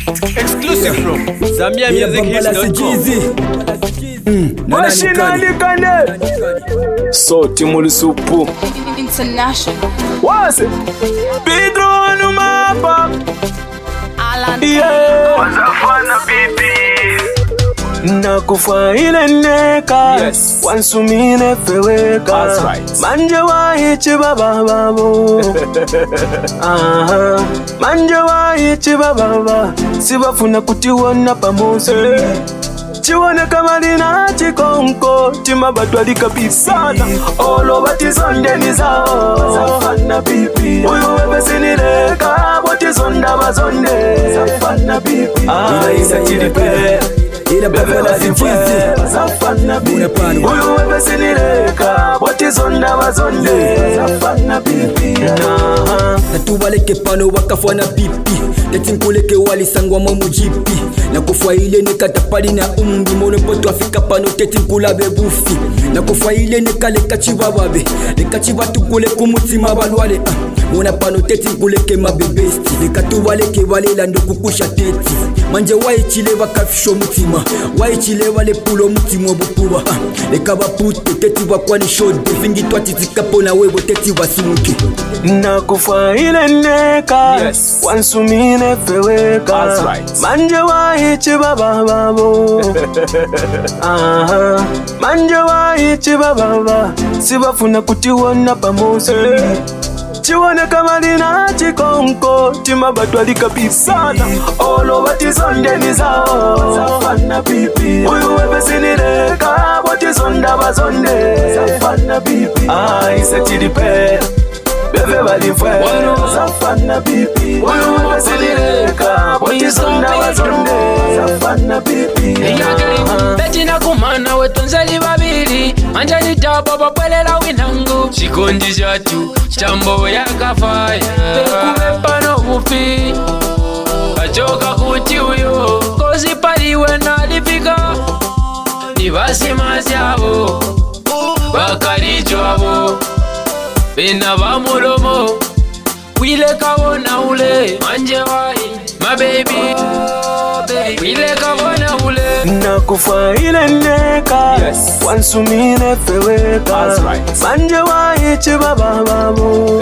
Exclusive from ZambiaMusicHits.com. Mashinandikane Soti Mulisupu International. What's it? Pedro Anumapa Alan. Yeah. Wazafana bibi Nakufa ile neka yes. Wansumine feweka that's right. Manje waichi baba babo Manje waichi baba Sibafuna kutiwona pamoja Chiwone kamalina chikonko Timabadwali kabisana Olo batizonde nizao Zafana bibi Uyu webesinireka Botizonda bazonde Zafana bibi Isa chiripe Ila bafela zinchizi Zafana bibi Uyu webesinireka Botizonda bazonde Zafana bibi Natubaleke pano wakafwana pipi Tetinkuleke walisangwa mamujipi na kufa ile nekatapali na umbi Mone poto afika pano tetinkula bebufi na kufa ile nekaleka chibababe Leka chibatukule kumutima balwale Mona pano tetinkuleke mabebesti Lekatubaleke walela ndokukusha teti Manje waichile wakafisho mutima Waichile wale pulo mutima bukuba Leka bapute teti wakwani shode Fingi twatitikapo na webo teti wasunki Nakufa ile neka yes. Wansumine feweka that's right. Manje waichi baba babo Manje waichi baba Sibafuna kutiwona pamoja Chiwone kamalina chikonko Timabadwali kabisana Olo batizonde nizao Zafana bibi Uyu webesinireka Botizonda bazonde Zafana bibi Isa chiripe Bebe balifwe Zafana bibi Uyu webesinireka Botizonda bazonde Zafana bibi Beti na kumana wetonzeli babili Manjani tabo bapelela winangu Chikondi jatu Chambo ya kafaya Kumepa no mufi Kachoka kuti uyo Kozi paliwe na lifika Nibasi maziabo Bakarijo abo Bina bamulomo Wile kawona ule Manje wai My baby Wile kawona ule Nakufa ile neka yes. Wansumine feweka that's right. Manje waichi baba babo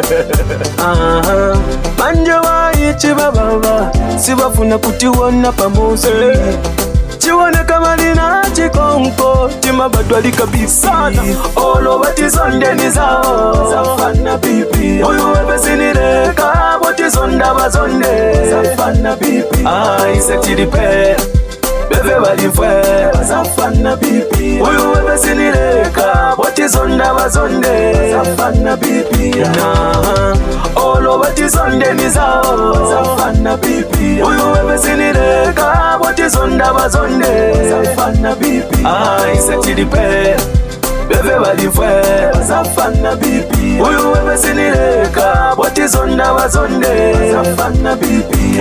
Manje waichi baba Sibafuna kutiwona pamoja Chiwone kamalina chikonko Timabadwali kabisana Olo batizonde nizao Zafana bibi Uyu webesinireka Botizonda bazonde Zafana bibi Isa chiripe Bebe balifwe Zafana bibi Uyu webesinireka Botizonda bazonde Zafana bibi Olo batizonde nizao Zafana bibi Uyu webesinireka Botizonda bazonde Zafana bibi Isa chiripe Bebe balifwe Zafana bibi Uyu webesinireka Botizonda bazonde Zafana bibi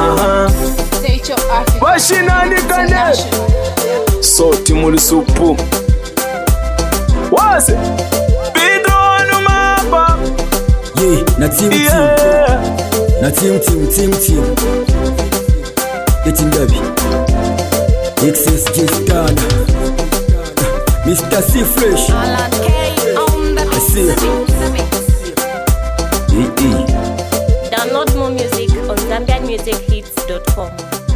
Mashinandikane Soti Mulisupu What's it? Pedro Anumapa Yeah, na team Na team Getting Dabi XSG Stan Mr. C Fresh Alan K on the beat. Download more music on ZambianMusicHits.com.